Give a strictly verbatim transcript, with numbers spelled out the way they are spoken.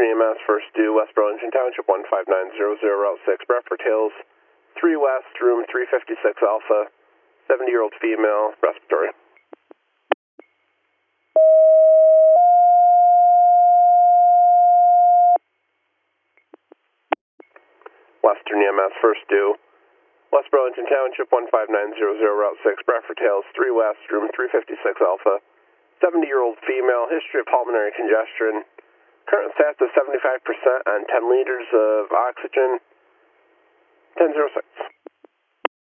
Western E M S, first due, West Burlington Township, one five nine zero zero, Route six, Bradford Hills, three West, room three fifty-six Alpha, seventy-year-old female, respiratory. Western E M S, first due, West Burlington Township, one five nine zero zero, Route six, Bradford Hills, three West, room three fifty-six Alpha, seventy-year-old female, history of pulmonary congestion, current stats of seventy-five percent on ten liters of oxygen, ten oh six.